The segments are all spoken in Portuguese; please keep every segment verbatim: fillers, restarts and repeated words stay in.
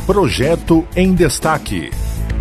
Projeto em Destaque.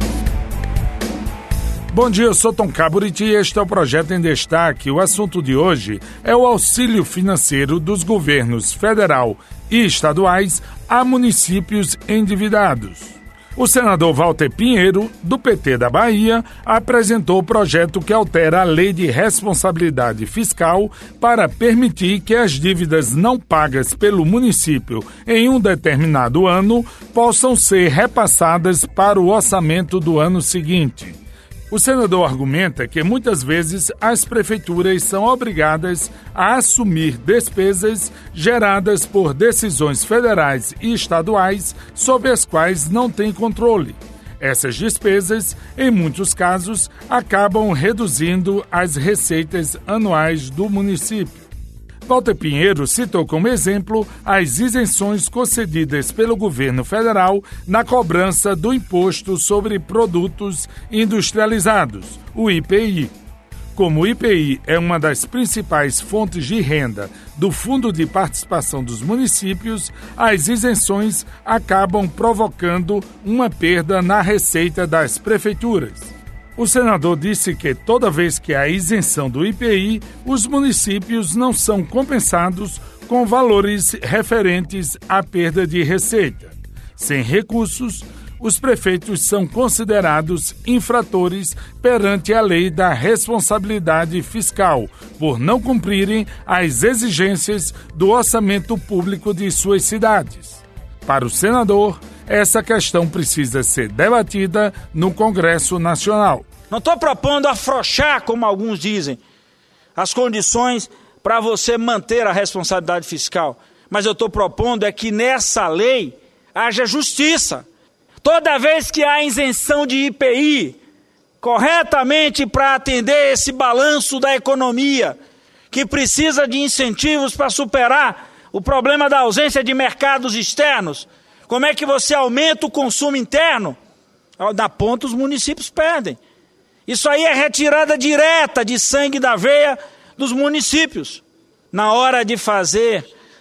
Bom dia, eu sou Tom Caburiti e este é o Projeto em Destaque. O assunto de hoje é o auxílio financeiro dos governos federal e estaduais a municípios endividados. O senador Walter Pinheiro, do P T da Bahia, apresentou o projeto que altera a Lei de Responsabilidade Fiscal para permitir que as dívidas não pagas pelo município em um determinado ano possam ser repassadas para o orçamento do ano seguinte. O senador argumenta que muitas vezes as prefeituras são obrigadas a assumir despesas geradas por decisões federais e estaduais sobre as quais não têm controle. Essas despesas, em muitos casos, acabam reduzindo as receitas anuais do município. Walter Pinheiro citou como exemplo as isenções concedidas pelo governo federal na cobrança do Imposto sobre Produtos Industrializados, o I P I. Como o I P I é uma das principais fontes de renda do Fundo de Participação dos Municípios, as isenções acabam provocando uma perda na receita das prefeituras. O senador disse que toda vez que há isenção do I P I, os municípios não são compensados com valores referentes à perda de receita. Sem recursos, os prefeitos são considerados infratores perante a lei da responsabilidade fiscal, por não cumprirem as exigências do orçamento público de suas cidades. Para o senador, essa questão precisa ser debatida no Congresso Nacional. Não estou propondo afrouxar, como alguns dizem, as condições para você manter a responsabilidade fiscal. Mas eu estou propondo é que nessa lei haja justiça. Toda vez que há isenção de I P I, corretamente para atender esse balanço da economia, que precisa de incentivos para superar o problema da ausência de mercados externos, como é que você aumenta o consumo interno? Na ponta os municípios perdem. Isso aí é retirada direta de sangue da veia dos municípios. Na hora de fazer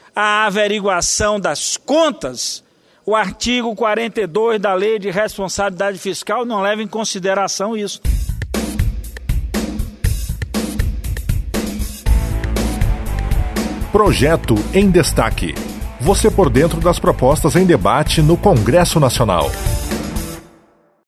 a averiguação das contas, o artigo quarenta e dois da Lei de Responsabilidade Fiscal não leva em consideração isso. Projeto em Destaque. Você por dentro das propostas em debate no Congresso Nacional.